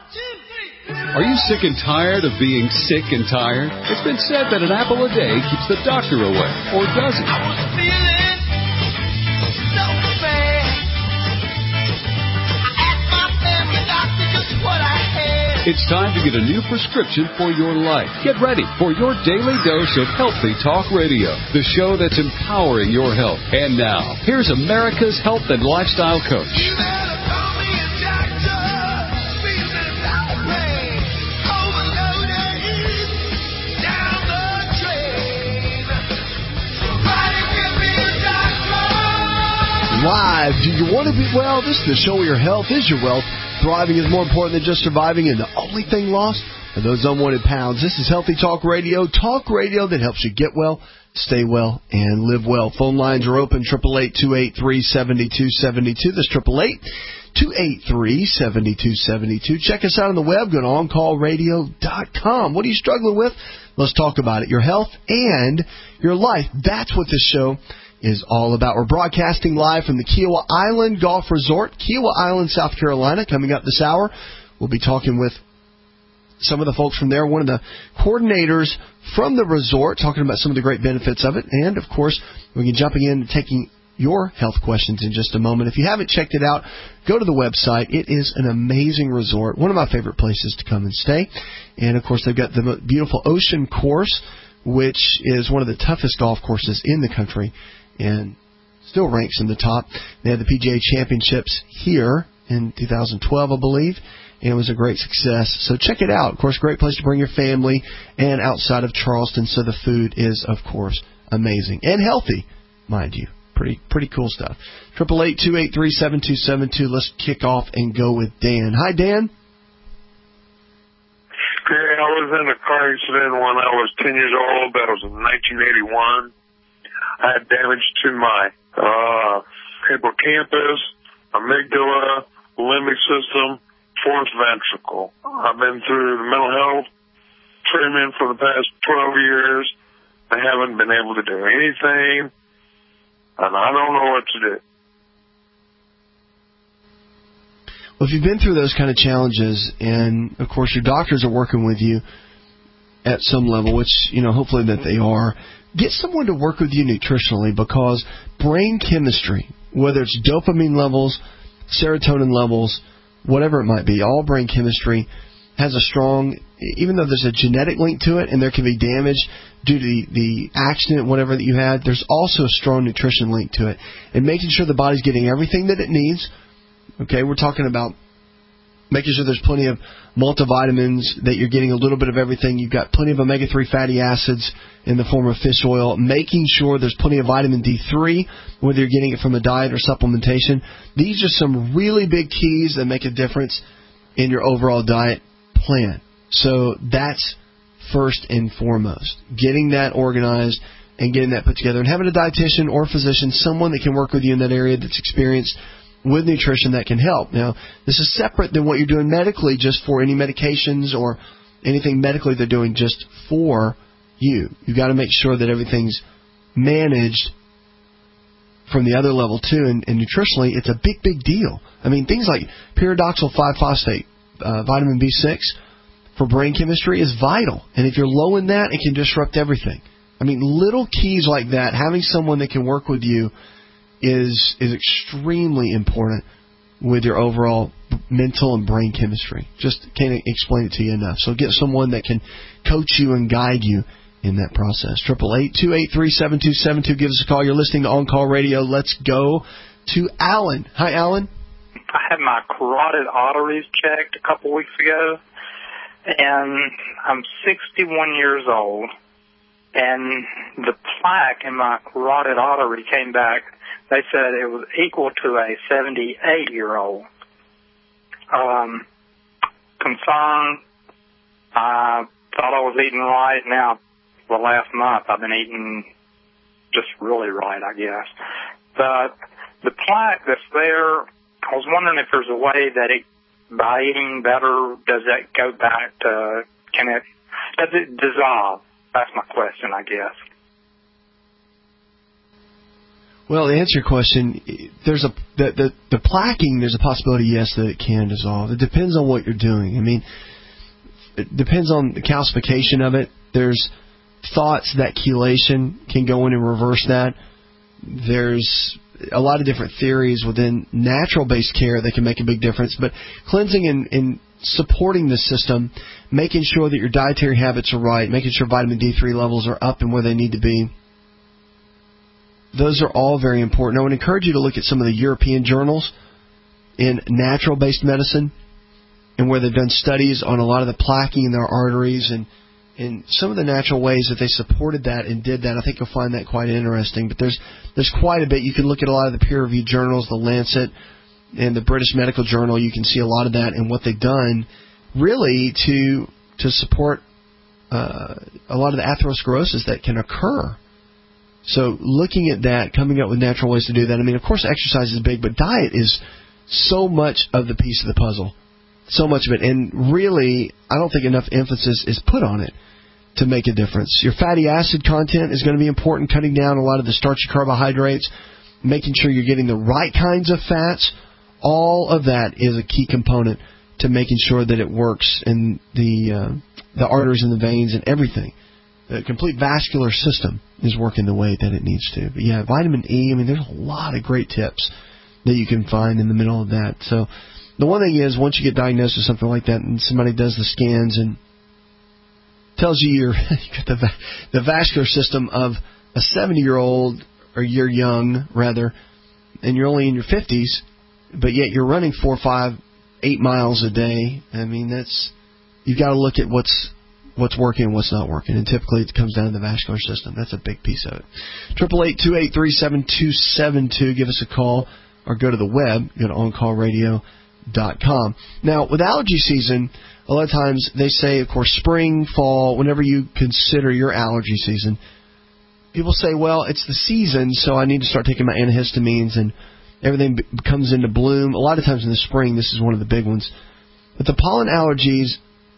Are you sick and tired of being sick and tired? It's been said that an apple a day keeps the doctor away, or does it? I was feeling so bad. I asked my family doctor just what I had. It's time to get a new prescription for your life. Get ready for your daily dose of Healthy Talk Radio, the show that's empowering your health. And now, here's America's health and lifestyle coach. You better call me a doctor. Feeling so bad. Overloaded down the drain. Somebody give me a doctor. Live. Do you want to be well? This is the show where your health is your wealth. Thriving is more important than just surviving, and the only thing lost are those unwanted pounds. This is Healthy Talk Radio that helps you get well, stay well, and live well. Phone lines are open, 888-283-7272. That's 888-283-7272. Check us out on the web. Go to OnCallRadio.com. What are you struggling with? Let's talk about it. Your health and your life. That's what this show is all about. We're broadcasting live from the Kiowa Island Golf Resort, Kiowa Island, South Carolina. Coming up this hour, we'll be talking with some of the folks from there, one of the coordinators from the resort, talking about some of the great benefits of it. And, of course, we'll be jumping in and taking your health questions in just a moment. If you haven't checked it out, go to the website. It is an amazing resort, one of my favorite places to come and stay. And, of course, they've got the beautiful Ocean Course, which is one of the toughest golf courses in the country, and still ranks in the top. They had the PGA Championships here in 2012, I believe, and it was a great success. So check it out. Of course, great place to bring your family, and outside of Charleston, so the food is, of course, amazing. And healthy, mind you. Pretty cool stuff. 888-283-7272. Let's kick off and go with Dan. Hi, Dan. Okay, I was in a car accident when I was 10 years old. That was in 1981. I had damage to my hippocampus, amygdala, limbic system, fourth ventricle. I've been through the mental health treatment for the past 12 years. I haven't been able to do anything, and I don't know what to do. Well, if you've been through those kind of challenges, and, of course, your doctors are working with you at some level, which, hopefully that they are, get someone to work with you nutritionally, because brain chemistry, whether it's dopamine levels, serotonin levels, whatever it might be, all brain chemistry has a strong, even though there's a genetic link to it and there can be damage due to the accident, whatever that you had, there's also a strong nutrition link to it. And making sure the body's getting everything that it needs. Okay, we're talking about making sure there's plenty of multivitamins, that you're getting a little bit of everything. You've got plenty of omega-3 fatty acids in the form of fish oil, making sure there's plenty of vitamin D3, whether you're getting it from a diet or supplementation. These are some really big keys that make a difference in your overall diet plan. So that's first and foremost, getting that organized and getting that put together, and having a dietitian or physician, someone that can work with you in that area that's experienced with nutrition that can help. Now, this is separate than what you're doing medically, just for any medications or anything medically they're doing just for you. You've got to make sure that everything's managed from the other level, too. And nutritionally, it's a big, big deal. I mean, things like pyridoxal 5-phosphate, vitamin B6 for brain chemistry is vital. And if you're low in that, it can disrupt everything. I mean, little keys like that, having someone that can work with you is extremely important with your overall mental and brain chemistry. Just can't explain it to you enough. So get someone that can coach you and guide you in that process. 888-283-7272. Give us a call. You're listening to On Call Radio. Let's go to Alan. Hi, Alan. I had my carotid arteries checked a couple weeks ago, and I'm 61 years old, and the plaque in my carotid artery came back. They said it was equal to a 78-year-old. Concerned. I thought I was eating right. Now, the last month, I've been eating just really right, I guess. But the plaque that's there, I was wondering if there's a way that by eating better, does that go back to, does it dissolve? That's my question, I guess. Well, to answer your question, there's the plaquing. There's a possibility, yes, that it can dissolve. It depends on what you're doing. I mean, it depends on the calcification of it. There's thoughts that chelation can go in and reverse that. There's a lot of different theories within natural-based care that can make a big difference. But cleansing and supporting the system, making sure that your dietary habits are right, making sure vitamin D3 levels are up and where they need to be, those are all very important. I would encourage you to look at some of the European journals in natural-based medicine and where they've done studies on a lot of the plaquing in their arteries and some of the natural ways that they supported that and did that. I think you'll find that quite interesting. But there's quite a bit. You can look at a lot of the peer-reviewed journals, the Lancet and the British Medical Journal. You can see a lot of that and what they've done really to support a lot of the atherosclerosis that can occur. So looking at that, coming up with natural ways to do that. I mean, of course, exercise is big, but diet is so much of the piece of the puzzle. So much of it. And really, I don't think enough emphasis is put on it to make a difference. Your fatty acid content is going to be important, cutting down a lot of the starchy carbohydrates, making sure you're getting the right kinds of fats. All of that is a key component to making sure that it works in the arteries and the veins and everything. The complete vascular system is working the way that it needs to. But yeah, vitamin E, I mean, there's a lot of great tips that you can find in the middle of that. So the one thing is, once you get diagnosed with something like that and somebody does the scans and tells you you've got the vascular system of a 70-year-old, or you're young, rather, and you're only in your 50s, but yet you're running 4, 5, 8 miles a day, I mean, you've got to look at what's working and what's not working. And typically it comes down to the vascular system. That's a big piece of it. 888-283-7272. Give us a call or go to the web. Go to OnCallRadio.com. Now, with allergy season, a lot of times they say, of course, spring, fall, whenever you consider your allergy season, people say, well, it's the season, so I need to start taking my antihistamines and everything comes into bloom. A lot of times in the spring, this is one of the big ones. But the pollen allergies,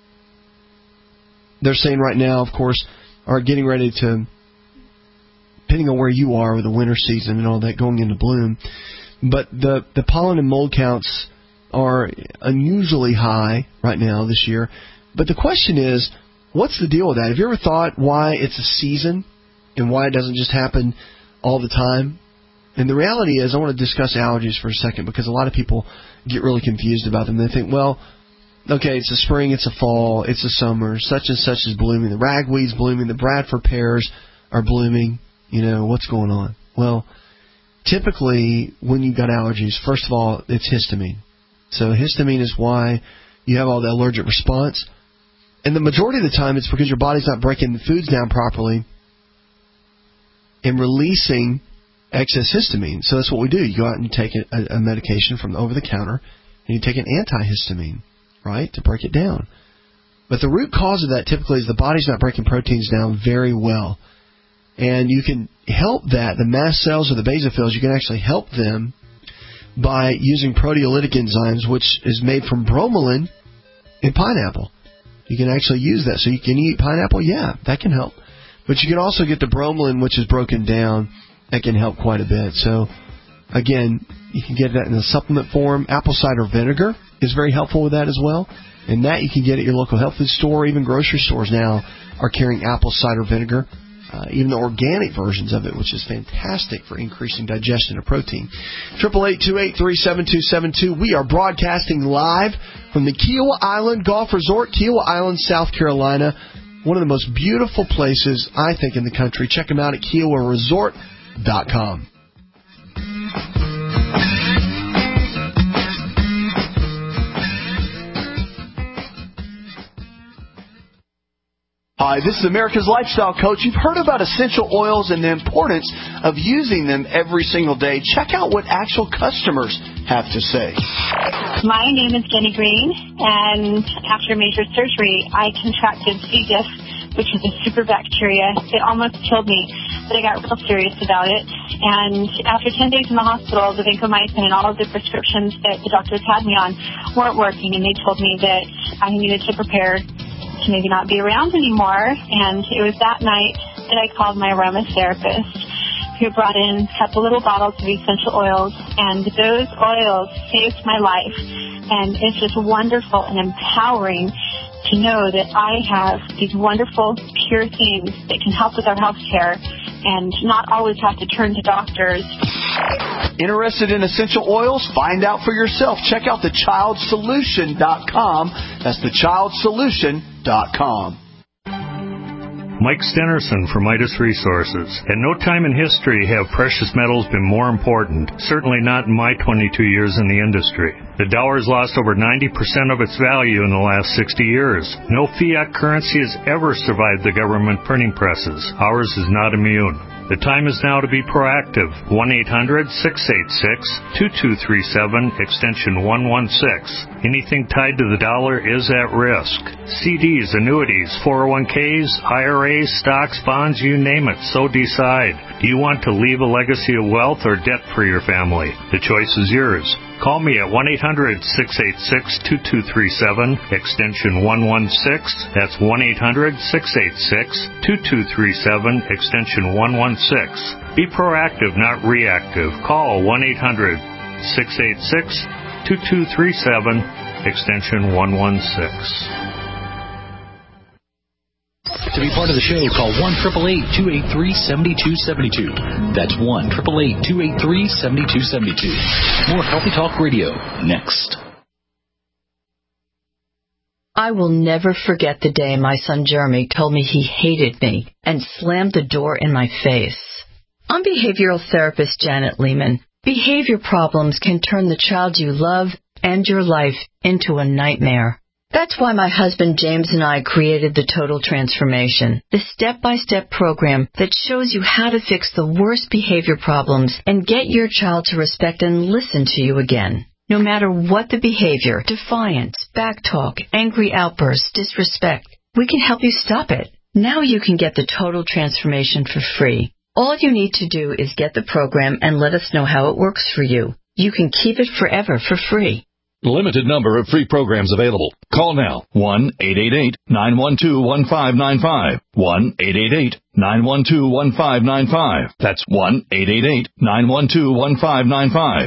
they're saying right now, of course, are getting ready to, depending on where you are with the winter season and all that going into bloom. But the pollen and mold counts are unusually high right now this year. But the question is, what's the deal with that? Have you ever thought why it's a season and why it doesn't just happen all the time? And the reality is, I want to discuss allergies for a second because a lot of people get really confused about them. They think, well, okay, it's a spring, it's a fall, it's a summer, such and such is blooming, the ragweed's blooming, the Bradford pears are blooming, what's going on? Well, typically when you've got allergies, first of all, it's histamine. So histamine is why you have all the allergic response. And the majority of the time it's because your body's not breaking the foods down properly and releasing excess histamine. So that's what we do. You go out and you take a medication from over the counter and you take an antihistamine, right, to break it down. But the root cause of that typically is the body's not breaking proteins down very well. And you can help that, the mast cells or the basophils, you can actually help them by using proteolytic enzymes, which is made from bromelain in pineapple. You can actually use that. So you can eat pineapple, yeah, that can help. But you can also get the bromelain, which is broken down, that can help quite a bit. So, again, you can get that in a supplement form. Apple cider vinegar is very helpful with that as well. And that you can get at your local health food store. Even grocery stores now are carrying apple cider vinegar, even the organic versions of it, which is fantastic for increasing digestion of protein. 888-283-7272. We are broadcasting live from the Kiowa Island Golf Resort, Kiowa Island, South Carolina. One of the most beautiful places, I think, in the country. Check them out at KiowaResort.com. Hi, this is America's Lifestyle Coach. You've heard about essential oils and the importance of using them every single day. Check out what actual customers have to say. My name is Jenny Green, and after major surgery, I contracted C. diff, which is a super bacteria. It almost killed me, but I got real serious about it. And after 10 days in the hospital, the vancomycin and all of the prescriptions that the doctors had me on weren't working, and they told me that I needed to prepare to maybe not be around anymore. And it was that night that I called my aromatherapist. who brought in a couple little bottles of essential oils, and those oils saved my life. And it's just wonderful and empowering to know that I have these wonderful, pure things that can help with our health care and not always have to turn to doctors. Interested in essential oils? Find out for yourself. Check out thechildsolution.com. That's thechildsolution.com. Mike Stenerson from Midas Resources. At no time in history have precious metals been more important, certainly not in my 22 years in the industry. The dollar has lost over 90% of its value in the last 60 years. No fiat currency has ever survived the government printing presses. Ours is not immune. The time is now to be proactive. 1-800-686-2237, extension 116. Anything tied to the dollar is at risk. CDs, annuities, 401ks, IRAs, stocks, bonds, you name it, so decide. Do you want to leave a legacy of wealth or debt for your family? The choice is yours. Call me at 1-800-686-2237, extension 116. That's 1-800-686-2237, extension 116. Be proactive, not reactive. Call 1-800-686-2237, extension 116. To be part of the show, call 1-888-283-7272. That's 1-888-283-7272. More Healthy Talk Radio next. I will never forget the day my son Jeremy told me he hated me and slammed the door in my face. I'm behavioral therapist Janet Lehman. Behavior problems can turn the child you love and your life into a nightmare. That's why my husband James and I created the Total Transformation, the step-by-step program that shows you how to fix the worst behavior problems and get your child to respect and listen to you again. No matter what the behavior, defiance, backtalk, angry outbursts, disrespect, we can help you stop it. Now you can get the Total Transformation for free. All you need to do is get the program and let us know how it works for you. You can keep it forever for free. Limited number of free programs available. Call now. 1-888-912-1595. 1-888-912-1595. That's 1-888-912-1595.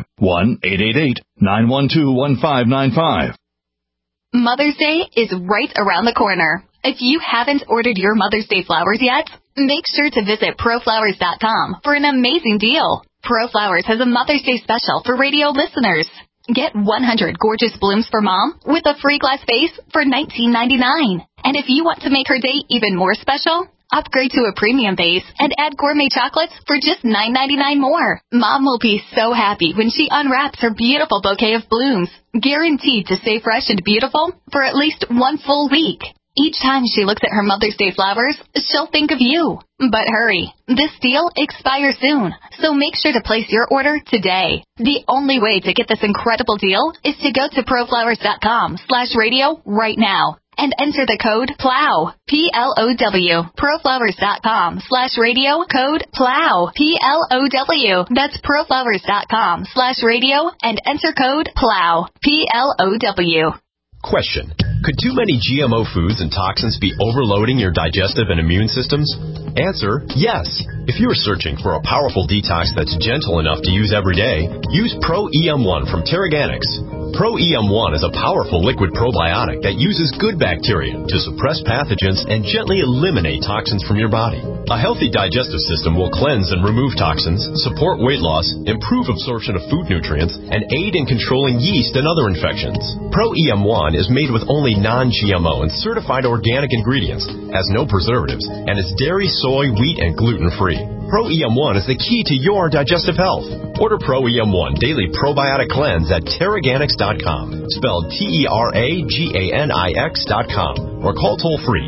1-888-912-1595. Mother's Day is right around the corner. If you haven't ordered your Mother's Day flowers yet, make sure to visit ProFlowers.com for an amazing deal. ProFlowers has a Mother's Day special for radio listeners. Get 100 gorgeous blooms for Mom with a free glass vase for $19.99. And if you want to make her day even more special, upgrade to a premium vase and add gourmet chocolates for just $9.99 more. Mom will be so happy when she unwraps her beautiful bouquet of blooms, guaranteed to stay fresh and beautiful for at least one full week. Each time she looks at her Mother's Day flowers, she'll think of you. But hurry, this deal expires soon, so make sure to place your order today. The only way to get this incredible deal is to go to proflowers.com/radio right now and enter the code PLOW, P-L-O-W, proflowers.com/radio, code PLOW, P-L-O-W. That's proflowers.com/radio and enter code PLOW, P-L-O-W. Question: could too many GMO foods and toxins be overloading your digestive and immune systems? Answer: yes. If you are searching for a powerful detox that's gentle enough to use every day, use Pro EM1 from Terraganics. Pro EM1 is a powerful liquid probiotic that uses good bacteria to suppress pathogens and gently eliminate toxins from your body. A healthy digestive system will cleanse and remove toxins, support weight loss, improve absorption of food nutrients, and aid in controlling yeast and other infections. Pro EM1 is made with only non-GMO and certified organic ingredients, has no preservatives, and is dairy, soy, wheat, and gluten-free. Pro EM1 is the key to your digestive health. Order Pro EM1 Daily Probiotic Cleanse at Terraganics.com, spelled Terraganix.com, or call toll-free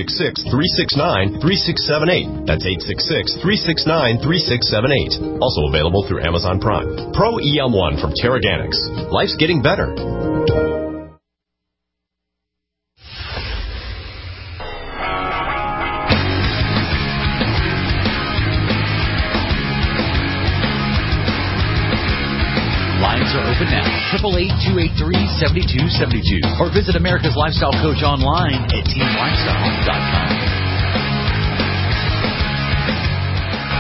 866-369-3678. That's 866-369-3678. Also available through Amazon Prime. Pro EM1 from Terraganics. Life's getting better. Lines are open now. 888-283-7272. Or visit America's Lifestyle Coach online at teamlifestyle.com.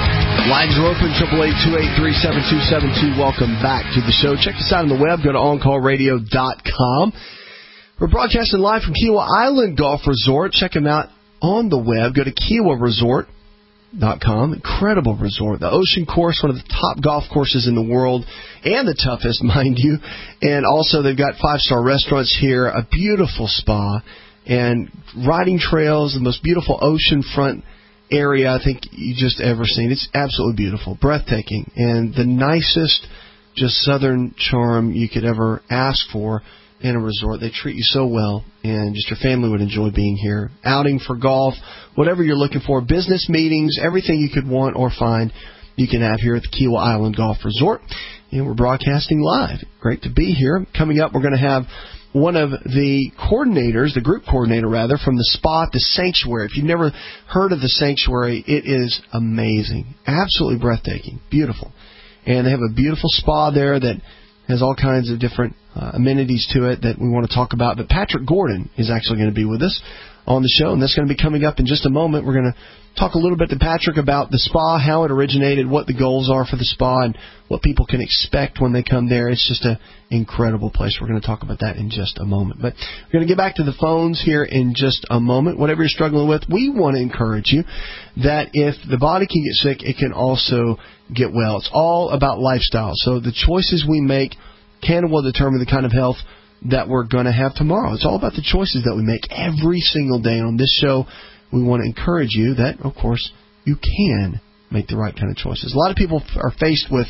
Lines are open, 888-283-7272. Welcome back to the show. Check us out on the web. Go to OnCallRadio.com. We're broadcasting live from Kiawah Island Golf Resort. Check them out on the web. Go to KiawahResort.com. Incredible resort. The Ocean Course, one of the top golf courses in the world, and the toughest, mind you. And also they've got 5-star restaurants here, a beautiful spa, and riding trails, the most beautiful oceanfront area I think you just ever seen. It's absolutely beautiful, breathtaking, and the nicest just southern charm you could ever ask for in a resort. They treat you so well, and just your family would enjoy being here. Outing for golf, whatever you're looking for, business meetings, everything you could want or find, you can have here at the Kiawah Island Golf Resort. And we're broadcasting live. Great to be here. Coming up, we're going to have one of the coordinators, the group coordinator rather, from the spa at the Sanctuary. If you've never heard of the Sanctuary, it is amazing. Absolutely breathtaking. Beautiful. And they have a beautiful spa there that has all kinds of different amenities to it that we want to talk about. But Patrick Gordon is actually going to be with us on the show, and that's going to be coming up in just a moment. We're going to talk a little bit to Patrick about the spa, how it originated, what the goals are for the spa, and what people can expect when they come there. It's just an incredible place. We're going to talk about that in just a moment. But we're going to get back to the phones here in just a moment. Whatever you're struggling with, we want to encourage you that if the body can get sick, it can also get well. It's all about lifestyle. So the choices we make can and will determine the kind of health that we're going to have tomorrow. It's all about the choices that we make every single day. And on this show, we want to encourage you that, of course, you can make the right kind of choices. A lot of people are faced with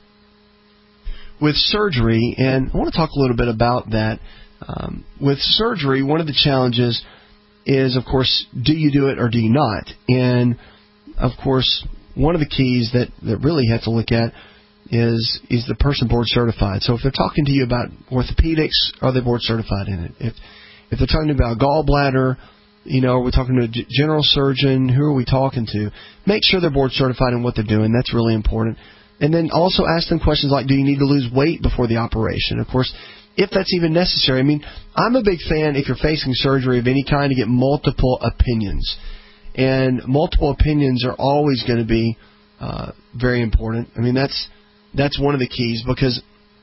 surgery, and I want to talk a little bit about that. With surgery, one of the challenges is, of course, do you do it or do you not? And, of course, one of the keys that really you have to look at is the person board certified. So if they're talking to you about orthopedics, are they board certified in it? If they're talking about gallbladder, are we talking to a general surgeon? Who are we talking to? Make sure they're board certified in what they're doing. That's really important. And then also ask them questions like, do you need to lose weight before the operation? Of course, if that's even necessary. I mean, I'm a big fan, if you're facing surgery of any kind, to get multiple opinions. And multiple opinions are always going to be very important. I mean, that's one of the keys, because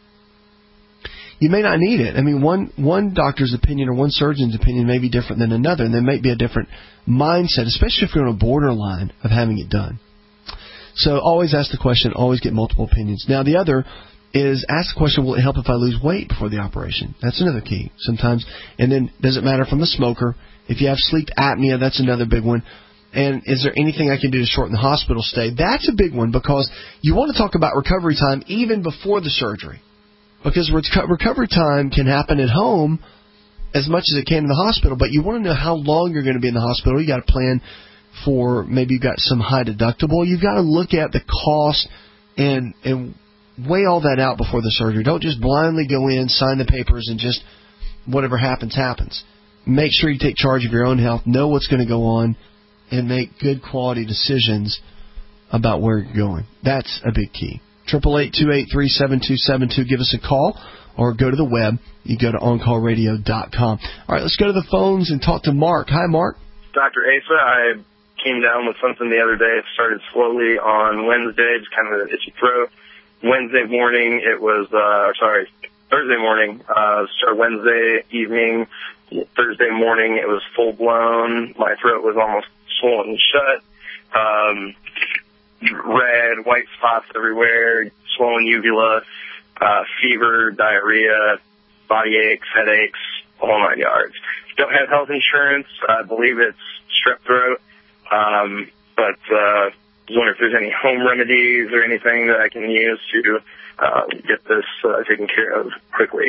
you may not need it. I mean, one doctor's opinion or one surgeon's opinion may be different than another, and there may be a different mindset, especially if you're on a borderline of having it done. So always ask the question, always get multiple opinions. Now, the other is ask the question, will it help if I lose weight before the operation? That's another key sometimes. And then, does it matter if I'm a smoker? If you have sleep apnea, that's another big one. And is there anything I can do to shorten the hospital stay? That's a big one, because you want to talk about recovery time even before the surgery. Because recovery time can happen at home as much as it can in the hospital, but you want to know how long you're going to be in the hospital. You got to plan for, maybe you've got some high deductible. You've got to look at the cost and weigh all that out before the surgery. Don't just blindly go in, sign the papers, and just whatever happens, happens. Make sure you take charge of your own health, know what's going to go on, and make good quality decisions about where you're going. That's a big key. 888-283-7272. Give us a call or go to the web. You go to OnCallRadio.com. All right, let's go to the phones and talk to Mark. Hi, Mark. Dr. Asa, I came down with something the other day. It started slowly on Wednesday, just kind of an itchy throat. Thursday morning, started Wednesday evening. Thursday morning, it was full-blown. My throat was almost swollen shut. Red, white spots everywhere, swollen uvula, fever, diarrhea, body aches, headaches, the whole 9 yards. Don't have health insurance. I believe it's strep throat. But I was wondering if there's any home remedies or anything that I can use to get this taken care of quickly.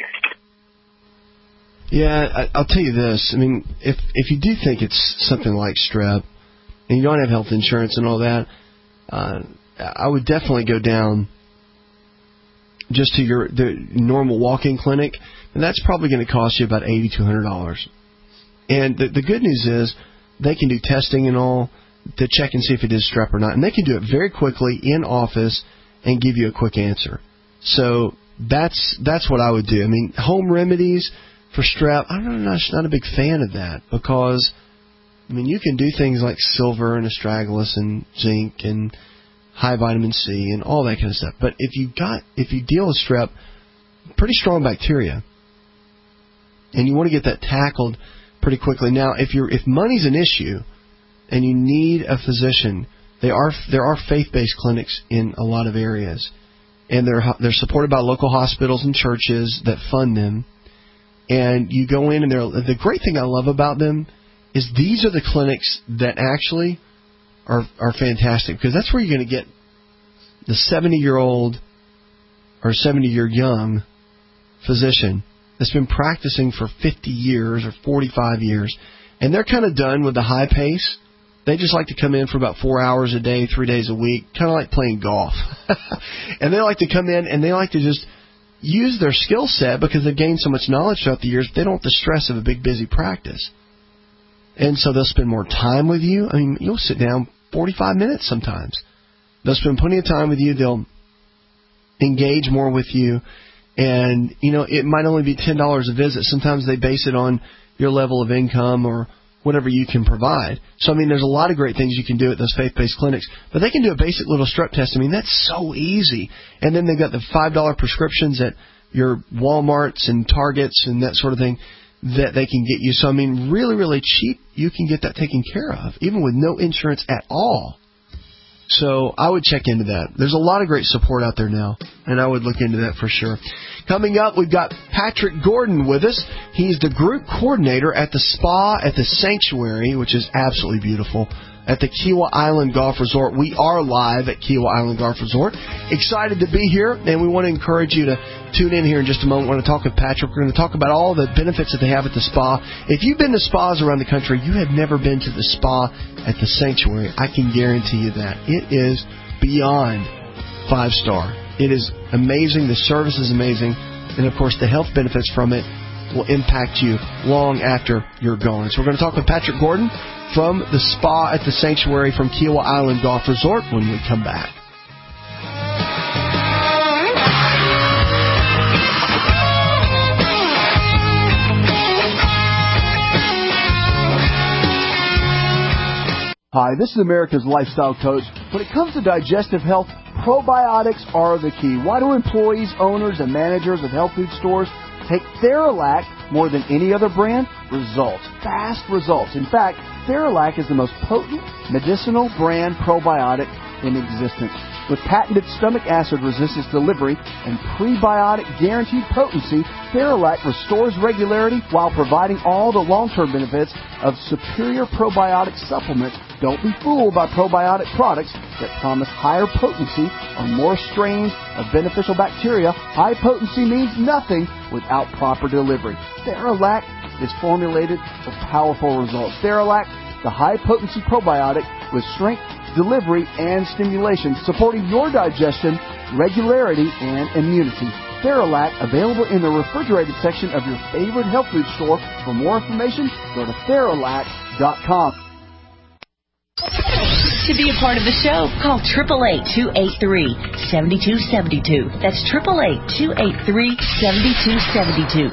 Yeah, I'll tell you this. I mean, if you do think it's something like strep and you don't have health insurance and all that, I would definitely go down just to the normal walk-in clinic, and that's probably going to cost you about $80 to $100. And the good news is they can do testing and all to check and see if it is strep or not, and they can do it very quickly in office and give you a quick answer. So that's what I would do. I mean, home remedies for strep, I'm not a big fan of that, because I mean, you can do things like silver and astragalus and zinc and high vitamin C and all that kind of stuff. But if you deal with strep, pretty strong bacteria, and you want to get that tackled pretty quickly. Now, if money's an issue and you need a physician, there are faith-based clinics in a lot of areas, and they're supported by local hospitals and churches that fund them. And you go in, and the great thing I love about them is these are the clinics that actually are fantastic, because that's where you're going to get the 70-year-old or 70-year young physician that's been practicing for 50 years or 45 years, and they're kind of done with the high pace. They just like to come in for about 4 hours a day, 3 days a week, kind of like playing golf. And they like to come in and they like to just use their skill set because they've gained so much knowledge throughout the years. They don't have the stress of a big, busy practice. And so they'll spend more time with you. I mean, you'll sit down 45 minutes sometimes. They'll spend plenty of time with you. They'll engage more with you. And, it might only be $10 a visit. Sometimes they base it on your level of income or whatever you can provide. So, there's a lot of great things you can do at those faith-based clinics. But they can do a basic little strep test. That's so easy. And then they've got the $5 prescriptions at your Walmarts and Targets and that sort of thing that they can get you. So, really, really cheap, you can get that taken care of, even with no insurance at all. So I would check into that. There's a lot of great support out there now, and I would look into that for sure. Coming up, we've got Patrick Gordon with us. He's the group coordinator at the spa at the Sanctuary, which is absolutely beautiful, at the Kiawah Island Golf Resort. We are live at Kiawah Island Golf Resort. Excited to be here, and we want to encourage you to tune in here in just a moment. We're going to talk with Patrick. We're going to talk about all the benefits that they have at the spa. If you've been to spas around the country, you have never been to the spa at the Sanctuary. I can guarantee you that. It is beyond 5-star. It is amazing. The service is amazing. And, of course, the health benefits from it will impact you long after you're gone. So we're going to talk with Patrick Gordon from the spa at the Sanctuary from Kiawah Island Golf Resort when we come back. Hi, this is America's Lifestyle Coach. When it comes to digestive health, probiotics are the key. Why do employees, owners, and managers of health food stores take Theralac more than any other brand? Results. Fast results. In fact, Theralac is the most potent medicinal brand probiotic in existence. With patented stomach acid resistance delivery and prebiotic guaranteed potency, Theralac restores regularity while providing all the long-term benefits of superior probiotic supplements. Don't be fooled by probiotic products that promise higher potency or more strains of beneficial bacteria. High potency means nothing without proper delivery. Theralac is formulated for powerful results. Theralac, the high-potency probiotic with strength, delivery, and stimulation, supporting your digestion, regularity, and immunity. Theralac, available in the refrigerated section of your favorite health food store. For more information, go to Theralac.com. To be a part of the show, call 888-283-7272. That's 888-283-7272.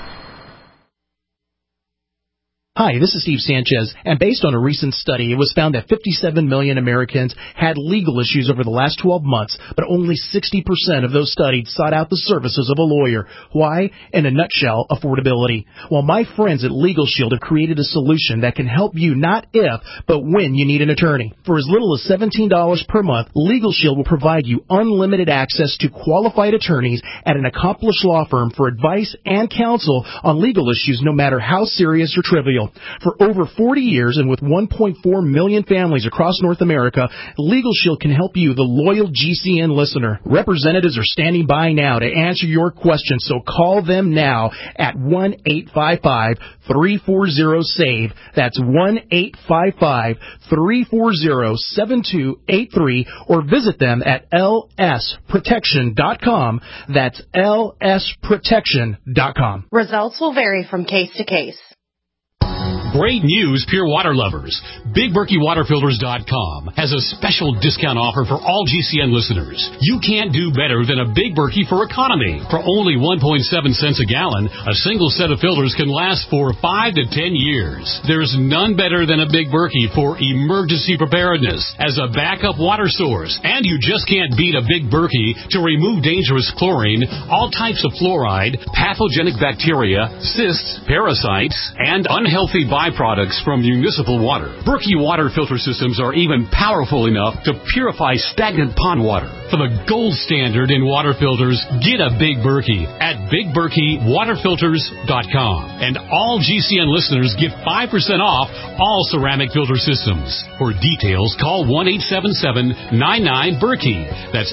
Hi, this is Steve Sanchez, and based on a recent study, it was found that 57 million Americans had legal issues over the last 12 months, but only 60% of those studied sought out the services of a lawyer. Why? In a nutshell, affordability. Well, my friends at Legal Shield have created a solution that can help you not if, but when you need an attorney. For as little as $17 per month, Legal Shield will provide you unlimited access to qualified attorneys at an accomplished law firm for advice and counsel on legal issues, no matter how serious or trivial. For over 40 years and with 1.4 million families across North America, Legal Shield can help you, the loyal GCN listener. Representatives are standing by now to answer your questions, so call them now at 1-855-340-SAVE. That's 1-855-340-7283, or visit them at lsprotection.com. That's lsprotection.com. Results will vary from case to case. Great news, pure water lovers. BigBerkeyWaterFilters.com has a special discount offer for all GCN listeners. You can't do better than a Big Berkey for economy. For only 1.7 cents a gallon, a single set of filters can last for 5 to 10 years. There's none better than a Big Berkey for emergency preparedness as a backup water source. And you just can't beat a Big Berkey to remove dangerous chlorine, all types of fluoride, pathogenic bacteria, cysts, parasites, and unhealthy byproducts from municipal water. Berkey water filter systems are even powerful enough to purify stagnant pond water. For the gold standard in water filters, get a Big Berkey at BigBerkeyWaterFilters.com. And all GCN listeners get 5% off all ceramic filter systems. For details, call 1-877-99-BERKEY. That's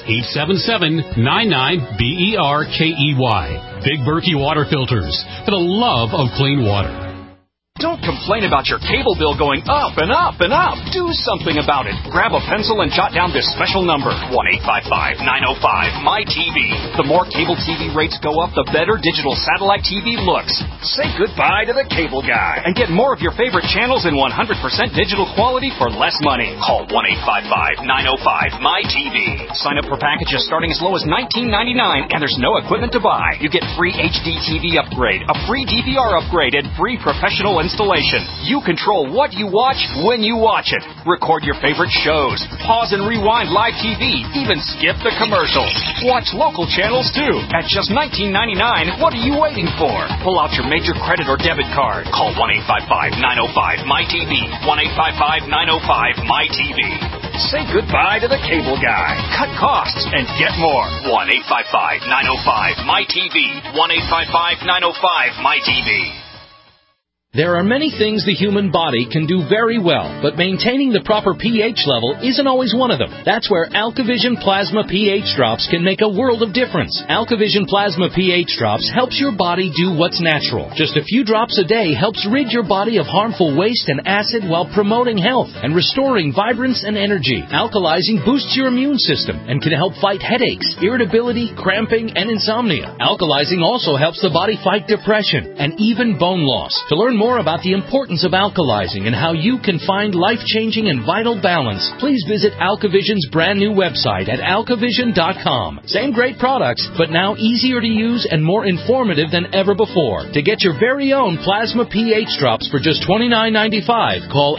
877-99-BERKEY. Big Berkey Water Filters, for the love of clean water. Don't complain about your cable bill going up and up and up. Do something about it. Grab a pencil and jot down this special number, 1-855-905-MY-TV. The more cable TV rates go up, the better digital satellite TV looks. Say goodbye to the cable guy and get more of your favorite channels in 100% digital quality for less money. Call 1-855-905-MY-TV. Sign up for packages starting as low as $19.99, and there's no equipment to buy. You get free HD TV upgrade, a free DVR upgrade, and free professional installation. You control what you watch when you watch it. Record your favorite shows. Pause and rewind live TV. Even skip the commercials. Watch local channels too. At just $19.99, what are you waiting for? Pull out your major credit or debit card. Call 1-855-905-MY-TV. 1-855-905-MY-TV. Say goodbye to the cable guy. Cut costs and get more. 1-855-905-MY-TV. 1-855-905-MY-TV. There are many things the human body can do very well, but maintaining the proper pH level isn't always one of them. That's where AlkaVision Plasma pH Drops can make a world of difference. AlkaVision Plasma pH Drops helps your body do what's natural. Just a few drops a day helps rid your body of harmful waste and acid while promoting health and restoring vibrance and energy. Alkalizing boosts your immune system and can help fight headaches, irritability, cramping, and insomnia. Alkalizing also helps the body fight depression and even bone loss. To learn more about the importance of alkalizing and how you can find life-changing and vital balance, please visit AlkaVision's brand new website at alkavision.com. Same great products, but now easier to use and more informative than ever before. To get your very own Plasma pH Drops for just $29.95, call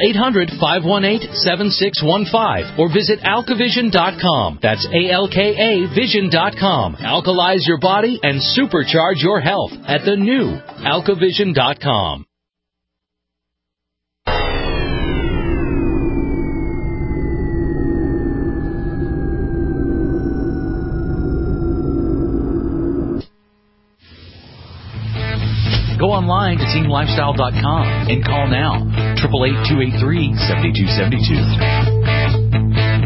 800-518-7615 or visit alkavision.com. That's ALKAvision.com. Alkalize your body and supercharge your health at the new alkavision.com. Go online to teamlifestyle.com and call now, 888-283-7272.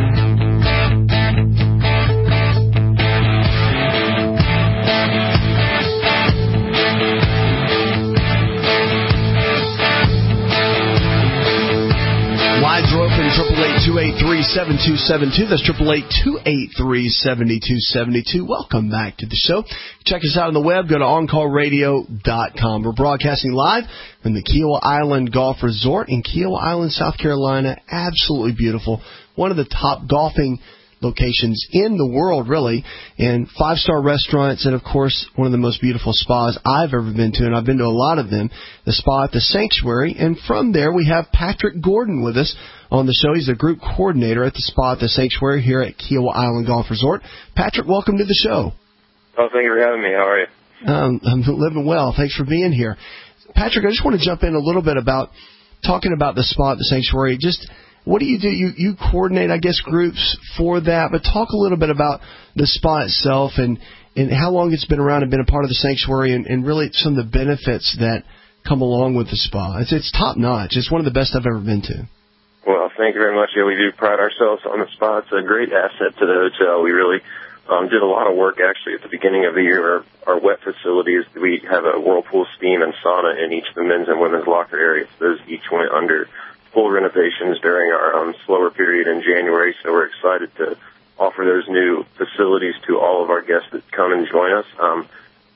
Lines are open, 888-283-7272. That's 888-283-7272. Welcome back to the show. Check us out on the web. Go to OnCallRadio.com. We're broadcasting live from the Kiawah Island Golf Resort in Kiawah Island, South Carolina. Absolutely beautiful. One of the top golfing locations in the world, really, and 5-star restaurants, and of course one of the most beautiful spas I've ever been to, and I've been to a lot of them, the spa at the Sanctuary. And from there we have Patrick Gordon with us on the show. He's the group coordinator at the spa at the Sanctuary here at Kiawah Island Golf Resort. Patrick, welcome to the show. Oh, thank you for having me. How are you? I'm living well. Thanks for being here. Patrick, I just want to jump in a little bit about talking about the spa at the Sanctuary. Just what do? You coordinate, I guess, groups for that, but talk a little bit about the spa itself and how long it's been around and been a part of the Sanctuary and really some of the benefits that come along with the spa. It's top-notch. It's one of the best I've ever been to. Well, thank you very much. Yeah, we do pride ourselves on the spa. It's a great asset to the hotel. We really did a lot of work, actually, at the beginning of the year. Our wet facilities, we have a whirlpool, steam, and sauna in each of the men's and women's locker areas. Those each went under full renovations during our slower period in January, so we're excited to offer those new facilities to all of our guests that come and join us.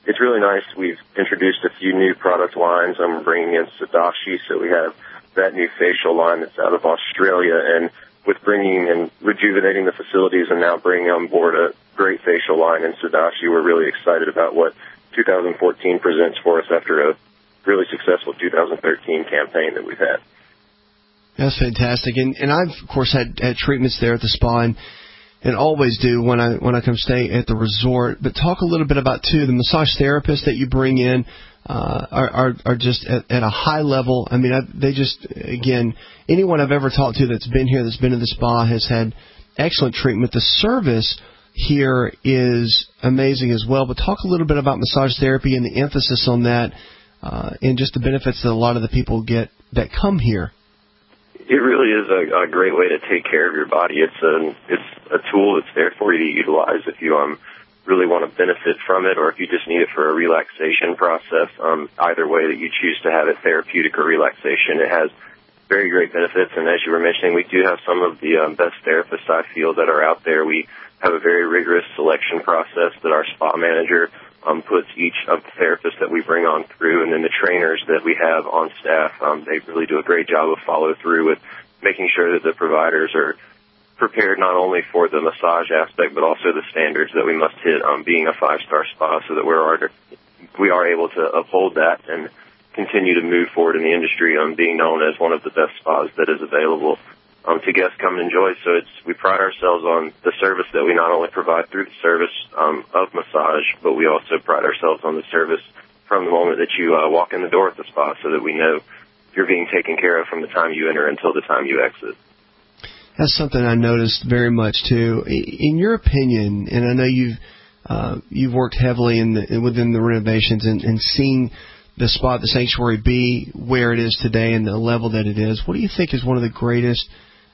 it's really nice. We've introduced a few new product lines. I'm bringing in Sadashi, so we have that new facial line that's out of Australia, and with bringing and rejuvenating the facilities and now bringing on board a great facial line in Sadashi, we're really excited about what 2014 presents for us after a really successful 2013 campaign that we've had. That's fantastic. And I've, of course, had treatments there at the spa and always do when I come stay at the resort. But talk a little bit about, too, the massage therapists that you bring in are just at a high level. I mean, they just, again, anyone I've ever talked to that's been here, that's been to the spa, has had excellent treatment. The service here is amazing as well. But talk a little bit about massage therapy and the emphasis on that and just the benefits that a lot of the people get that come here. It really is a great way to take care of your body. It's a tool that's there for you to utilize if you really want to benefit from it, or if you just need it for a relaxation process. Either way that you choose to have it, therapeutic or relaxation, it has very great benefits. And as you were mentioning, we do have some of the best therapists I feel that are out there. We have a very rigorous selection process that our spa manager puts each of the therapists that we bring on through, and then the trainers that we have on staff, they really do a great job of follow through with making sure that the providers are prepared not only for the massage aspect, but also the standards that we must hit on being a 5-star spa, so that we are able to uphold that and continue to move forward in the industry on being known as one of the best spas that is available to guests come and enjoy. So we pride ourselves on the service that we not only provide through the service of massage, but we also pride ourselves on the service from the moment that you walk in the door at the spa, so that we know you're being taken care of from the time you enter until the time you exit. That's something I noticed very much too. In your opinion, and I know you've worked heavily within the renovations and seeing the spa, the Sanctuary, be where it is today and the level that it is, what do you think is one of the greatest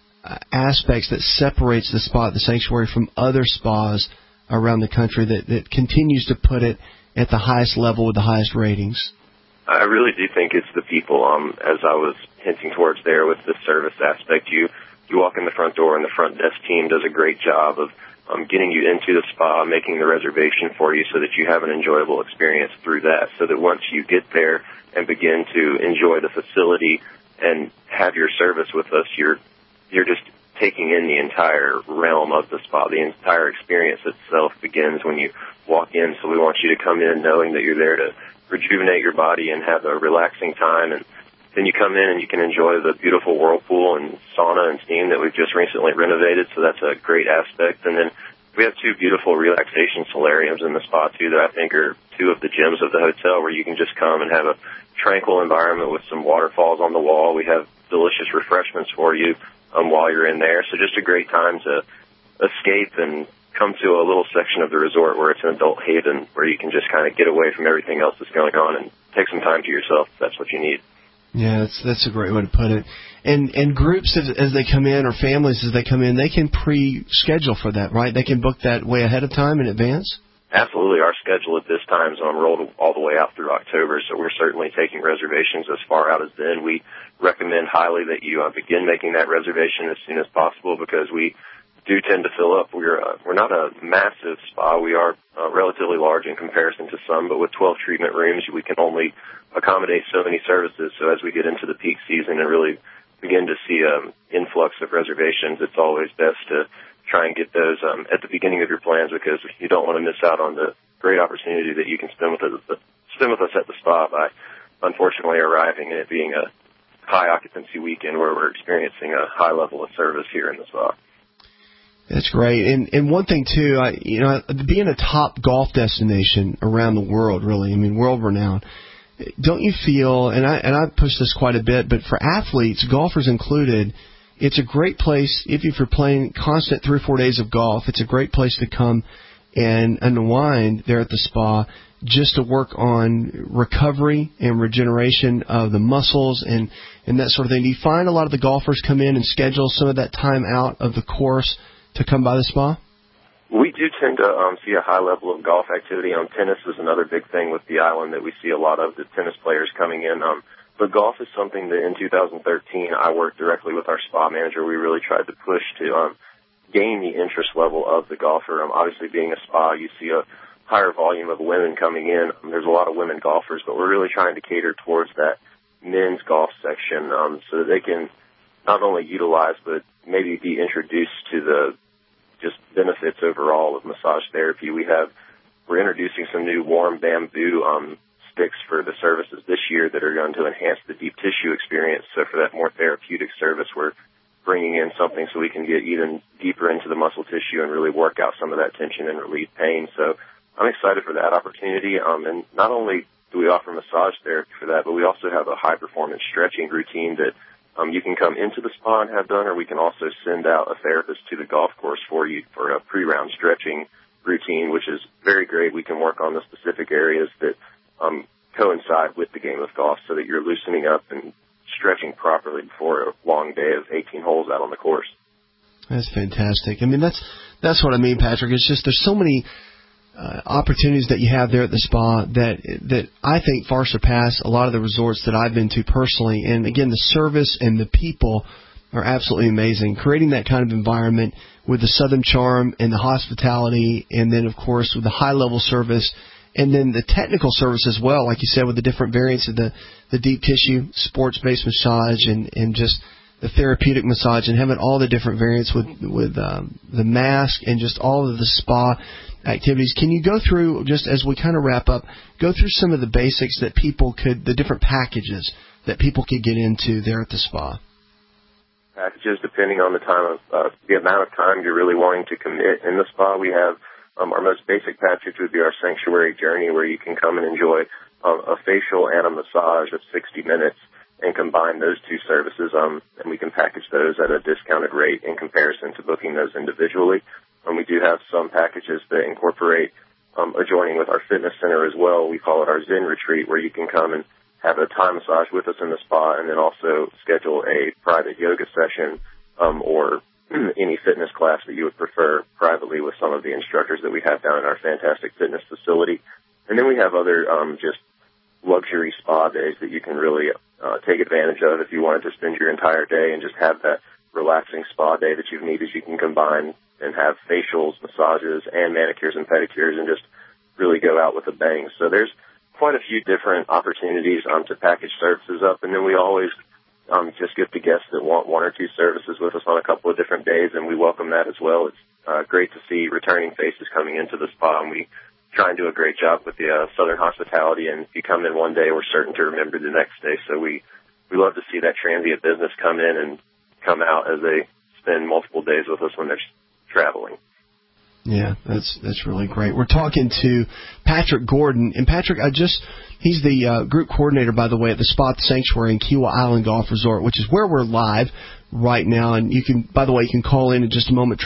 aspects that separates the spa at the Sanctuary from other spas around the country that continues to put it at the highest level with the highest ratings? I really do think it's the people. As I was hinting towards there with the service aspect, you walk in the front door and the front desk team does a great job of getting you into the spa, making the reservation for you so that you have an enjoyable experience through that, so that once you get there and begin to enjoy the facility and have your service with us, you're just taking in the entire realm of the spa. The entire experience itself begins when you walk in, so we want you to come in knowing that you're there to rejuvenate your body and have a relaxing time, and then you come in and you can enjoy the beautiful whirlpool and sauna and steam that we've just recently renovated, so that's a great aspect. And then we have 2 beautiful relaxation solariums in the spa, too, that I think are 2 of the gems of the hotel, where you can just come and have a tranquil environment with some waterfalls on the wall. We have delicious refreshments for you while you're in there, so just a great time to escape and come to a little section of the resort where it's an adult haven, where you can just kind of get away from everything else that's going on and take some time to yourself if that's what you need. Yeah, that's a great way to put it. And groups, as they come in, or families as they come in, they can pre-schedule for that, right? They can book that way ahead of time in advance? Absolutely. Our schedule at this time is rolled all the way out through October, so we're certainly taking reservations as far out as then. We recommend highly that you begin making that reservation as soon as possible, because we do tend to fill up. We're not a massive spa. We are relatively large in comparison to some, but with 12 treatment rooms, we can only accommodate so many services. So as we get into the peak season and really begin to see influx of reservations, it's always best to try and get those at the beginning of your plans, because you don't want to miss out on the great opportunity that you can spend with us at the spa by unfortunately arriving and it being a high occupancy weekend where we're experiencing a high level of service here in the spa. That's great. And one thing, too, being a top golf destination around the world, really, I mean, world-renowned, don't you feel, and I push this quite a bit, but for athletes, golfers included, it's a great place, if you're playing constant 3 or 4 days of golf, it's a great place to come and unwind there at the spa, just to work on recovery and regeneration of the muscles and that sort of thing. Do you find a lot of the golfers come in and schedule some of that time out of the course to come by the spa? We do tend to see a high level of golf activity. Tennis is another big thing with the island that we see a lot of, the tennis players coming in. But golf is something that in 2013 I worked directly with our spa manager. We really tried to push to gain the interest level of the golfer. Obviously, being a spa, you see a higher volume of women coming in. There's a lot of women golfers, but we're really trying to cater towards that men's golf section, so that they can not only utilize but maybe be introduced to the just benefits overall of massage therapy. We're introducing some new warm bamboo sticks for the services this year that are going to enhance the deep tissue experience. So for that more therapeutic service, we're bringing in something so we can get even deeper into the muscle tissue and really work out some of that tension and relieve pain. So I'm excited for that opportunity. And not only do we offer massage therapy for that, but we also have a high-performance stretching routine that you can come into the spa and have done, or we can also send out a therapist to the golf course for you for a pre-round stretching routine, which is very great. We can work on the specific areas that coincide with the game of golf so that you're loosening up and stretching properly before a long day of 18 holes out on the course. That's fantastic. I mean, that's what I mean, Patrick. It's just there's so many opportunities that you have there at the spa that I think far surpass a lot of the resorts that I've been to personally. And again, the service and the people are absolutely amazing. Creating that kind of environment with the Southern charm and the hospitality, and then of course with the high level service, and then the technical service as well, like you said, with the different variants of the deep tissue, sports based massage, and just the therapeutic massage, and having all the different variants with the mask and just all of the spa activities. Can you go through, just as we kind of wrap up, go through some of the basics that the different packages that people could get into there at the spa? Packages, depending on the amount of time you're really wanting to commit in the spa. We have our most basic package would be our Sanctuary Journey, where you can come and enjoy a facial and a massage of 60 minutes and combine those two services. And we can package those at a discounted rate in comparison to booking those individually. And we do have some packages that incorporate adjoining with our fitness center as well. We call it our Zen Retreat, where you can come and have a Thai massage with us in the spa, and then also schedule a private yoga session or any fitness class that you would prefer privately with some of the instructors that we have down in our fantastic fitness facility. And then we have other just luxury spa days that you can really take advantage of if you wanted to spend your entire day and just have that relaxing spa day that you need, as you can combine and have facials, massages, and manicures and pedicures and just really go out with a bang. So there's quite a few different opportunities to package services up, and then we always just get the guests that want one or two services with us on a couple of different days, and we welcome that as well. It's great to see returning faces coming into the spa, and we try and do a great job with the Southern hospitality, and if you come in one day, we're certain to remember the next day. So we love to see that transient business come in and come out as they spend multiple days with us when they're traveling. Yeah, that's really great. We're talking to Patrick Gordon, and Patrick, he's the group coordinator, by the way, at the Spa Sanctuary in Kiawah Island Golf Resort, which is where we're live right now. And you can call in just a moment,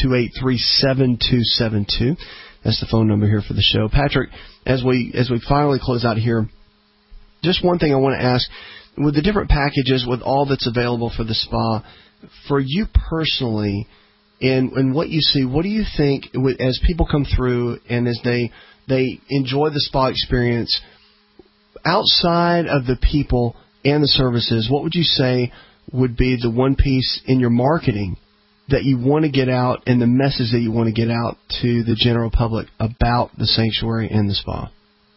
888-283-7272. That's the phone number here for the show. Patrick, as we finally close out here, just one thing I want to ask: with the different packages, with all that's available for the spa, for you personally, and what you see, what do you think as people come through and as they enjoy the spa experience, outside of the people and the services, what would you say would be the one piece in your marketing that you want to get out, and the message that you want to get out to the general public about the sanctuary and the spa?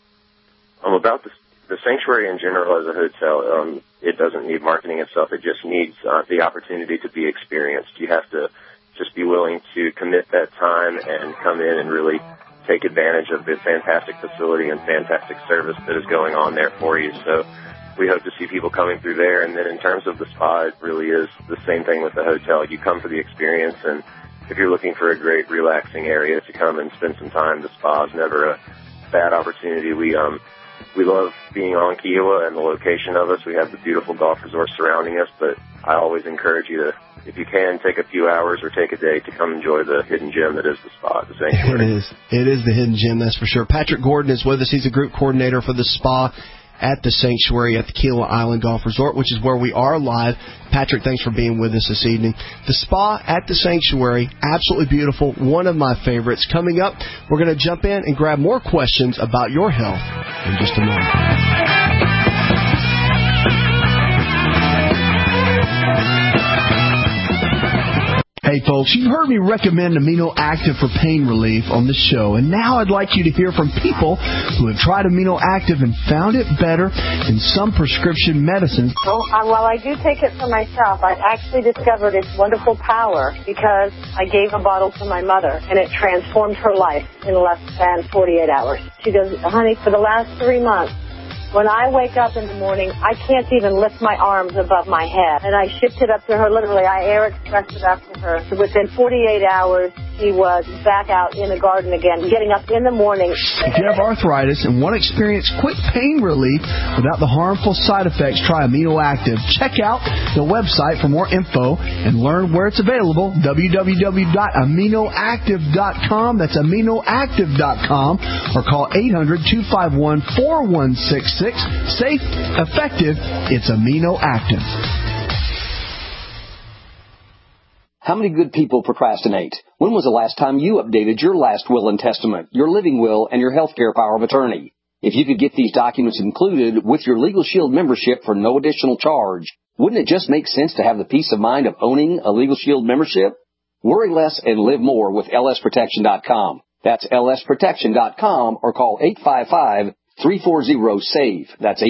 About the sanctuary in general as a hotel, it doesn't need marketing itself. It just needs the opportunity to be experienced. You have to just be willing to commit that time and come in and really take advantage of the fantastic facility and fantastic service that is going on there for you. So we hope to see people coming through there. And then in terms of the spa, it really is the same thing with the hotel. You come for the experience, and if you're looking for a great relaxing area to come and spend some time, the spa is never a bad opportunity. We love being on Kiawah and the location of us. We have the beautiful golf resorts surrounding us, but I always encourage you to, if you can, take a few hours or take a day to come enjoy the hidden gem that is the spa at the sanctuary. It is the hidden gem, that's for sure. Patrick Gordon is with us. He's a group coordinator for the spa at the sanctuary at the Kiawah Island Golf Resort, which is where we are live. Patrick, thanks for being with us this evening. The spa at the sanctuary, absolutely beautiful, one of my favorites. Coming up, we're going to jump in and grab more questions about your health in just a moment. Hey, folks. folks. You've heard me recommend Amino Active for pain relief on the show, and now I'd like you to hear from people who have tried Amino Active and found it better than some prescription medicines. While I do take it for myself, I actually discovered its wonderful power because I gave a bottle to my mother, and it transformed her life in less than 48 hours. She goes, honey, for the last 3 months, when I wake up in the morning, I can't even lift my arms above my head. And I shipped it up to her, literally. I air expressed it up to her. So within 48 hours, she was back out in the garden again, getting up in the morning. If you have arthritis and want to experience quick pain relief without the harmful side effects, try Amino Active. Check out the website for more info and learn where it's available, www.aminoactive.com. That's aminoactive.com, or call 800-251-4166. Safe, effective, it's Amino Active. How many good people procrastinate? When was the last time you updated your last will and testament, your living will, and your healthcare power of attorney? If you could get these documents included with your Legal Shield membership for no additional charge, wouldn't it just make sense to have the peace of mind of owning a Legal Shield membership? Worry less and live more with lsprotection.com. That's lsprotection.com, or call 855-340-SAVE. That's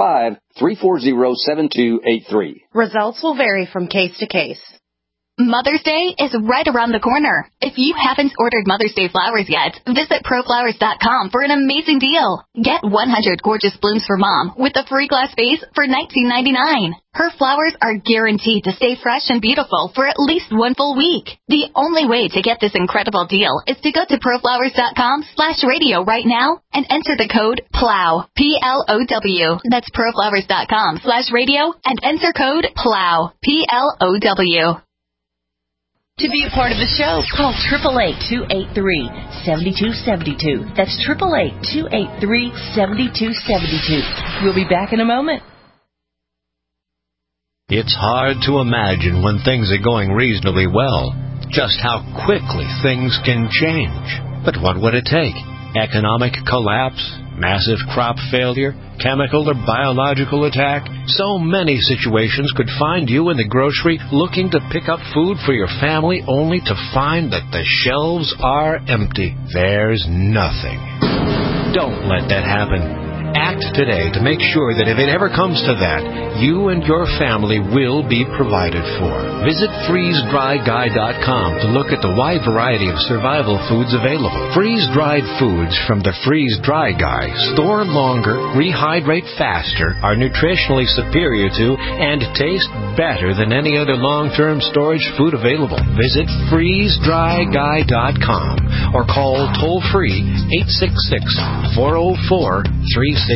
855-340-7283. Results will vary from case to case. Mother's Day is right around the corner. If you haven't ordered Mother's Day flowers yet, visit proflowers.com for an amazing deal. Get 100 gorgeous blooms for Mom with a free glass vase for $19.99. Her flowers are guaranteed to stay fresh and beautiful for at least 1 full week. The only way to get this incredible deal is to go to proflowers.com/radio right now and enter the code PLOW, P-L-O-W. That's proflowers.com/radio and enter code PLOW, P-L-O-W. To be a part of the show, call 888-283-7272. That's 888-283-7272. We'll be back in a moment. It's hard to imagine when things are going reasonably well, just how quickly things can change. But what would it take? Economic collapse? Massive crop failure? Chemical or biological attack? So many situations could find you in the grocery looking to pick up food for your family only to find that the shelves are empty. There's nothing. Don't let that happen. Act today to make sure that if it ever comes to that, you and your family will be provided for. Visit freezedryguy.com to look at the wide variety of survival foods available. Freeze-dried foods from the Freeze Dry Guy store longer, rehydrate faster, are nutritionally superior to, and taste better than any other long-term storage food available. Visit freezedryguy.com or call toll-free 866-404-3663.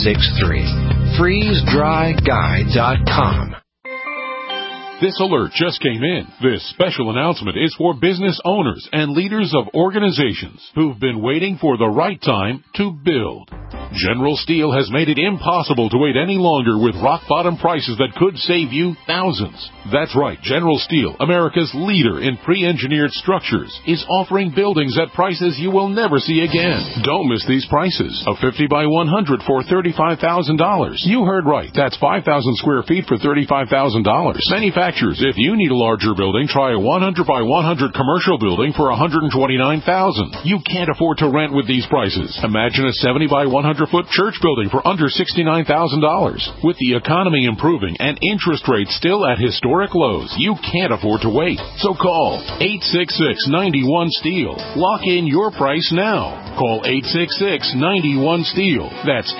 FreezeDryGuy.com. This alert just came in. This special announcement is for business owners and leaders of organizations who've been waiting for the right time to build. General Steel has made it impossible to wait any longer with rock-bottom prices that could save you thousands. That's right, General Steel, America's leader in pre-engineered structures, is offering buildings at prices you will never see again. Don't miss these prices. A 50 by 100 for $35,000. You heard right. That's 5,000 square feet for $35,000. Manufacturers, if you need a larger building, try a 100 by 100 commercial building for $129,000. You can't afford to rent with these prices. Imagine a 70 by 100-foot church building for under $69,000. With the economy improving and interest rates still at historic lows, you can't afford to wait. So call 866-91-STEEL. Lock in your price now. Call 866-91-STEEL. That's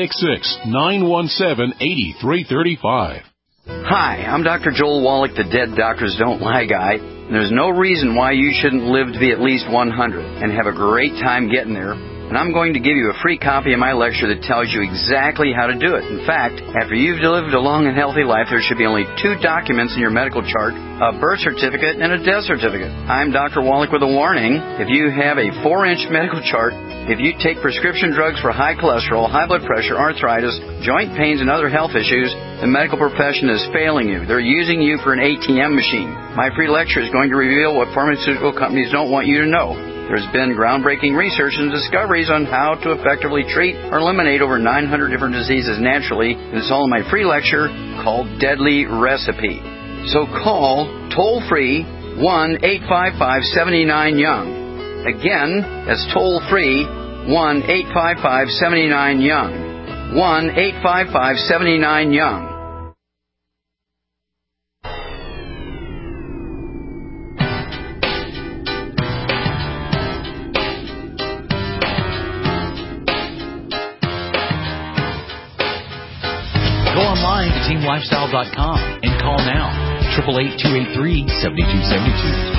866-917-8335. Hi, I'm Dr. Joel Wallach, the Dead Doctors Don't Lie guy. And there's no reason why you shouldn't live to be at least 100 and have a great time getting there. And I'm going to give you a free copy of my lecture that tells you exactly how to do it. In fact, after you've lived a long and healthy life, there should be only 2 documents in your medical chart, a birth certificate and a death certificate. I'm Dr. Wallach with a warning. If you have a 4-inch medical chart, if you take prescription drugs for high cholesterol, high blood pressure, arthritis, joint pains, and other health issues, the medical profession is failing you. They're using you for an ATM machine. My free lecture is going to reveal what pharmaceutical companies don't want you to know. There's been groundbreaking research and discoveries on how to effectively treat or eliminate over 900 different diseases naturally, and it's all in my free lecture called Deadly Recipe. So call toll-free 1-855-79-YOUNG. Again, that's toll-free, 1-855-79-YOUNG. 1-855-79-YOUNG. Go online to teamlifestyle.com and call now, 888-283-7272.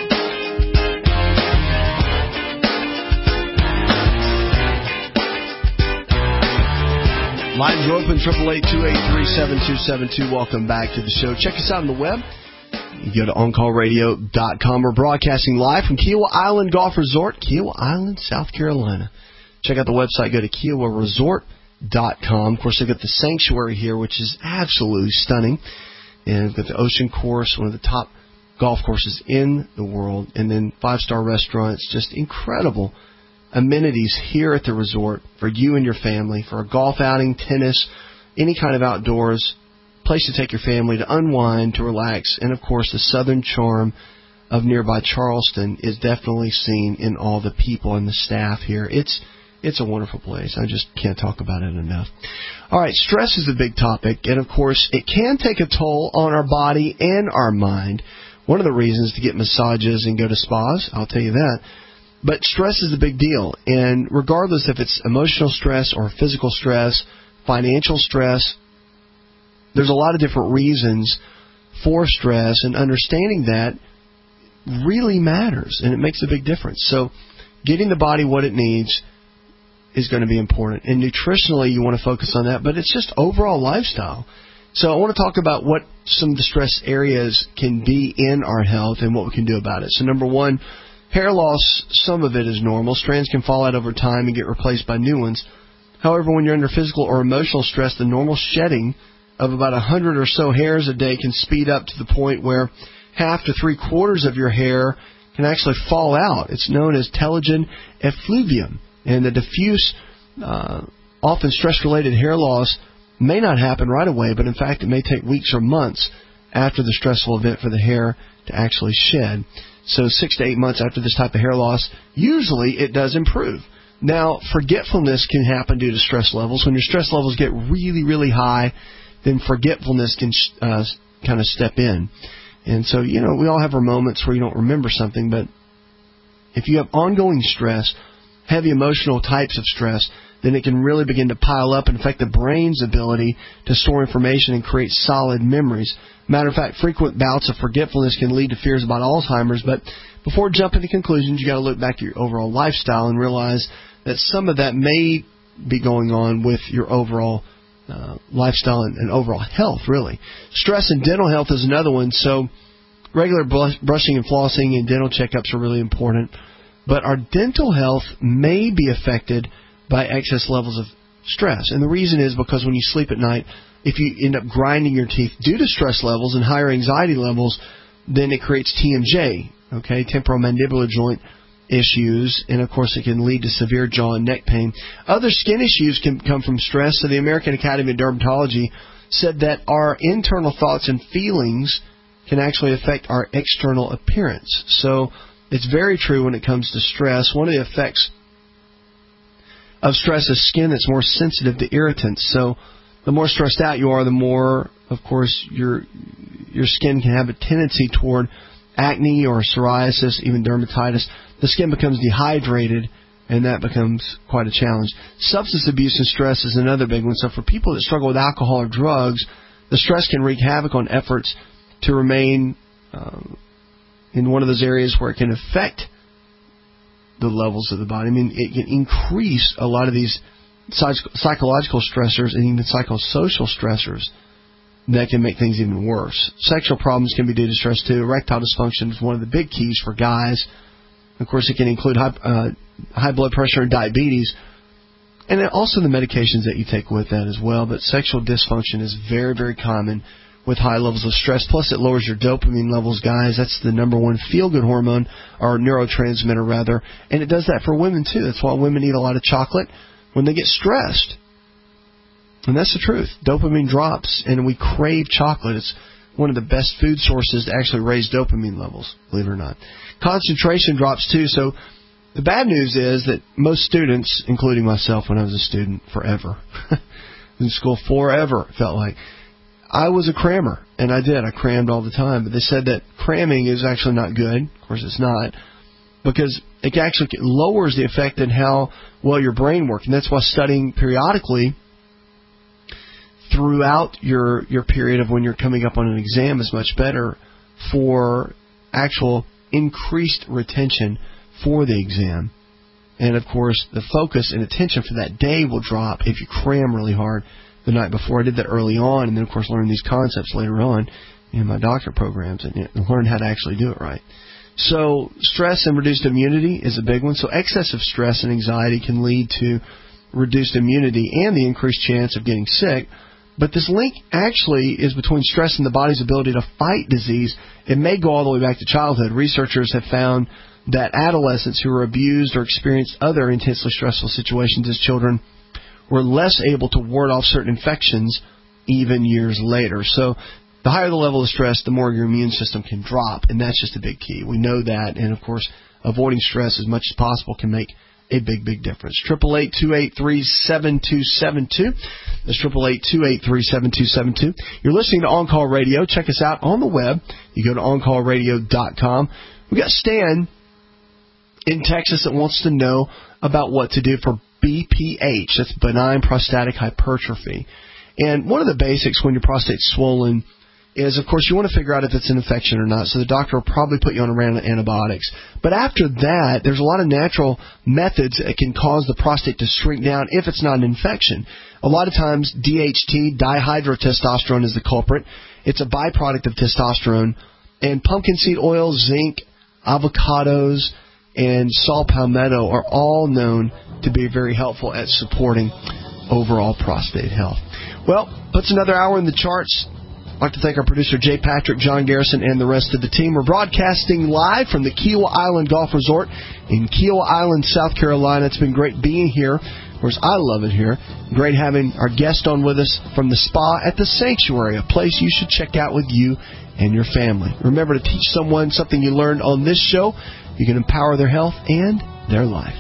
Lines are open, 888-283-7272. Welcome back to the show. Check us out on the web. You go to OnCallRadio.com. We're broadcasting live from Kiowa Island Golf Resort, Kiowa Island, South Carolina. Check out the website. Go to KiowaResort.com. Of course, they've got the sanctuary here, which is absolutely stunning. And they've got the Ocean Course, one of the top golf courses in the world. And then 5-star restaurants, just incredible amenities here at the resort for you and your family, for a golf outing, tennis, any kind of outdoors, place to take your family to unwind, to relax. And, of course, the southern charm of nearby Charleston is definitely seen in all the people and the staff here. It's a wonderful place. I just can't talk about it enough. All right, stress is a big topic, and, of course, it can take a toll on our body and our mind. One of the reasons to get massages and go to spas, I'll tell you that. But stress is a big deal, and regardless if it's emotional stress or physical stress, financial stress, there's a lot of different reasons for stress, and understanding that really matters, and it makes a big difference. So getting the body what it needs is going to be important. And nutritionally, you want to focus on that, but it's just overall lifestyle. So I want to talk about what some of the stress areas can be in our health and what we can do about it. So number one, hair loss, some of it is normal. Strands can fall out over time and get replaced by new ones. However, when you're under physical or emotional stress, the normal shedding of about 100 or so hairs a day can speed up to the point where half to three-quarters of your hair can actually fall out. It's known as telogen effluvium. And the diffuse, often stress-related hair loss may not happen right away, but in fact it may take weeks or months after the stressful event for the hair to actually shed. So 6 to 8 months after this type of hair loss, usually it does improve. Now, forgetfulness can happen due to stress levels. When your stress levels get really, really high, then forgetfulness can kind of step in. And so, we all have our moments where you don't remember something, but if you have ongoing stress, heavy emotional types of stress, then it can really begin to pile up and affect the brain's ability to store information and create solid memories. Matter of fact, frequent bouts of forgetfulness can lead to fears about Alzheimer's, but before jumping to conclusions, you got to look back at your overall lifestyle and realize that some of that may be going on with your overall lifestyle and overall health, really. Stress and dental health is another one, so regular brushing and flossing and dental checkups are really important. But our dental health may be affected by excess levels of stress. And the reason is because when you sleep at night, if you end up grinding your teeth due to stress levels and higher anxiety levels, then it creates TMJ, temporomandibular joint issues. And, of course, it can lead to severe jaw and neck pain. Other skin issues can come from stress. So the American Academy of Dermatology said that our internal thoughts and feelings can actually affect our external appearance. So it's very true when it comes to stress. One of the effects of stress is skin that's more sensitive to irritants. So the more stressed out you are, the more, of course, your skin can have a tendency toward acne or psoriasis, even dermatitis. The skin becomes dehydrated, and that becomes quite a challenge. Substance abuse and stress is another big one. So for people that struggle with alcohol or drugs, the stress can wreak havoc on efforts to remain in one of those areas where it can affect the levels of the body. I mean, it can increase a lot of these psychological stressors and even psychosocial stressors that can make things even worse. Sexual problems can be due to stress too. Erectile dysfunction is one of the big keys for guys. Of course, it can include high blood pressure and diabetes, and then also the medications that you take with that as well. But sexual dysfunction is very, very common with high levels of stress. Plus, it lowers your dopamine levels, guys. That's the number one feel-good hormone, or neurotransmitter, rather. And it does that for women, too. That's why women eat a lot of chocolate when they get stressed. And that's the truth. Dopamine drops, and we crave chocolate. It's one of the best food sources to actually raise dopamine levels, believe it or not. Concentration drops too. So the bad news is that most students, including myself when I was a student forever, in school forever, it felt like, I was a crammer, and I did. I crammed all the time. But they said that cramming is actually not good. Of course, it's not, because it actually lowers the effect in how well your brain works. And that's why studying periodically throughout your period of when you're coming up on an exam is much better for actual increased retention for the exam. And, of course, the focus and attention for that day will drop if you cram really hard the night before. I did that early on, and then, of course, learned these concepts later on in my doctorate programs and learned how to actually do it right. So stress and reduced immunity is a big one. So excessive stress and anxiety can lead to reduced immunity and the increased chance of getting sick. But this link actually is between stress and the body's ability to fight disease. It may go all the way back to childhood. Researchers have found that adolescents who were abused or experienced other intensely stressful situations as children were less able to ward off certain infections even years later. So the higher the level of stress, the more your immune system can drop, and that's just a big key. We know that, and, of course, avoiding stress as much as possible can make a big, big difference. 888-283-7272. That's 888-283-7272. You're listening to On Call Radio. Check us out on the web. You go to OnCallRadio.com. We got Stan in Texas that wants to know about what to do for BPH. That's benign prostatic hypertrophy. And one of the basics when your prostate's swollen is, of course, you want to figure out if it's an infection or not. So the doctor will probably put you on a round of antibiotics. But after that, there's a lot of natural methods that can cause the prostate to shrink down if it's not an infection. A lot of times, DHT, dihydrotestosterone, is the culprit. It's a byproduct of testosterone. And pumpkin seed oil, zinc, avocados, and saw palmetto are all known to be very helpful at supporting overall prostate health. Well, puts another hour in the charts. I'd like to thank our producer, Jay Patrick, John Garrison, and the rest of the team. We're broadcasting live from the Kiowa Island Golf Resort in Kiowa Island, South Carolina. It's been great being here. Of course, I love it here. Great having our guest on with us from the spa at the Sanctuary, a place you should check out with you and your family. Remember to teach someone something you learned on this show. You can empower their health and their life.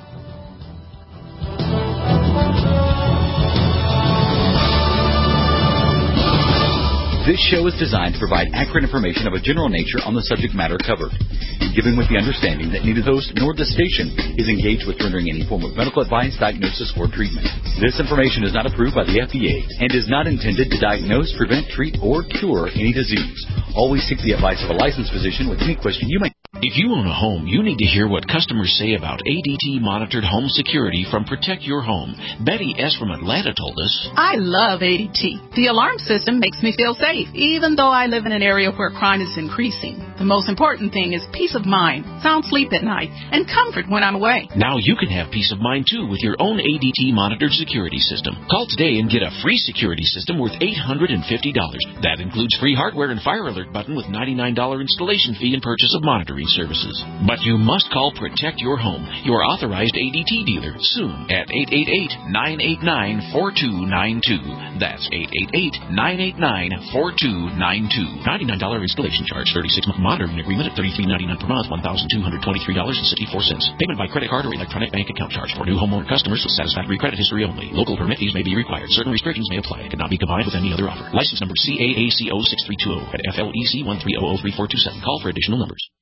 This show is designed to provide accurate information of a general nature on the subject matter covered, given with the understanding that neither the host nor the station is engaged with rendering any form of medical advice, diagnosis, or treatment. This information is not approved by the FDA and is not intended to diagnose, prevent, treat, or cure any disease. Always seek the advice of a licensed physician with any question you may. If you own a home, you need to hear what customers say about ADT-monitored home security from Protect Your Home. Betty S. from Atlanta told us, I love ADT. The alarm system makes me feel safe, even though I live in an area where crime is increasing. The most important thing is peace of mind, sound sleep at night, and comfort when I'm away. Now you can have peace of mind, too, with your own ADT-monitored security system. Call today and get a free security system worth $850. That includes free hardware and fire alert button with $99 installation fee and purchase of monitoring services. But you must call Protect Your Home, your authorized ADT dealer, soon at 888-989-4292. That's 888-989-4292. $99 installation charge, 36-month monitoring agreement at $33.99 per month, $1,223.64. Payment by credit card or electronic bank account charge for new homeowner customers with satisfactory credit history only. Local permit fees may be required. Certain restrictions may apply. It cannot be combined with any other offer. License number CAACO 6320 at FLEC 13003427. Call for additional numbers.